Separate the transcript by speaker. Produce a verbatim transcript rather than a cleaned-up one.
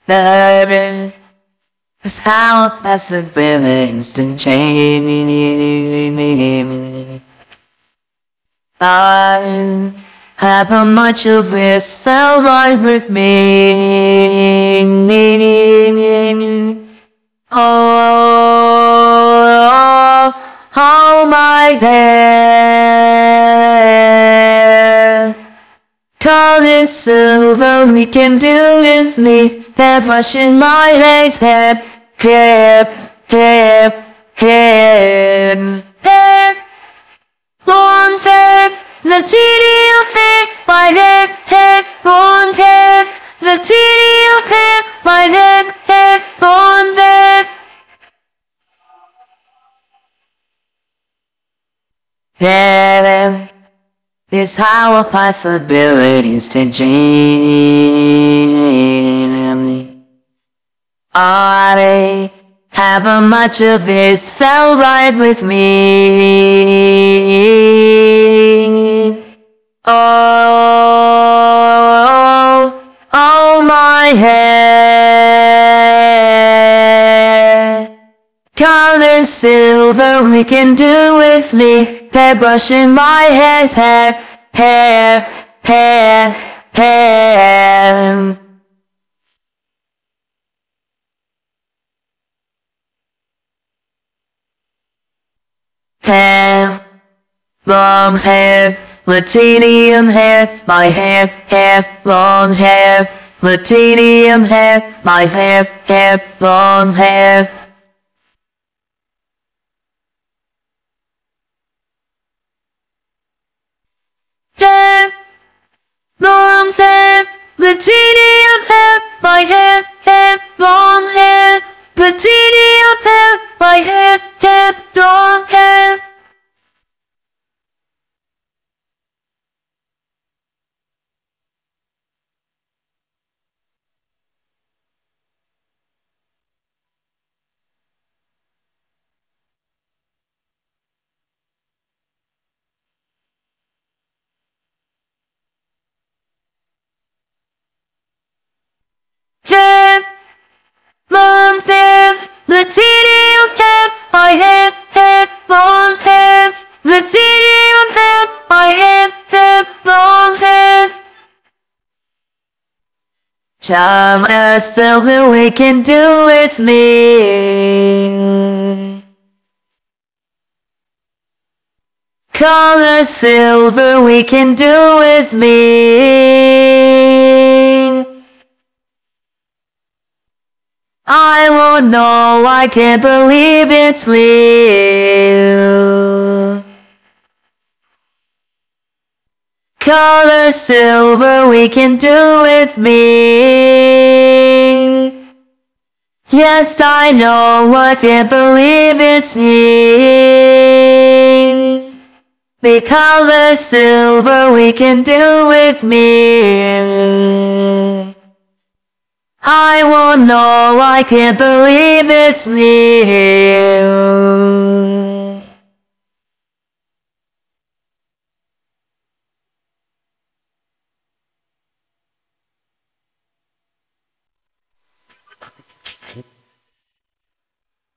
Speaker 1: There is how possibilities to change. I have a much of this fell right with me. Oh, oh my head. Color silver, we can do with me. They're brushing my legs, head, head, head, head, head. Long hair, the tedium hair, my head, head, long hair, the tedium hair, my head, head, long hair. Yeah, this how possibilities to change. I have a much of this fell right with me. Oh, oh my hair. Color silver, we can do with me. They're brushing my hair's hair, hair, hair, hair. Hair, long hair, Latinium hair, my hair, hair, long hair, Latinium hair, my hair, hair, long hair. Hair, long hair, Latinium hair, my hair, hair, long hair, Latinium hair, my hair, hair, long hair. Hair, long hair, Latinium hair, my hair, hair, long hair, Latinium hair, my hair, hair, long hair. Tell us silver, we can do with me. Color silver, we can do with me. I won't know, I can't believe it's real. Color silver, we can do with me. Yes, I know, I can't believe it's real. The color silver, we can do with me. I won't know, I can't believe it's real.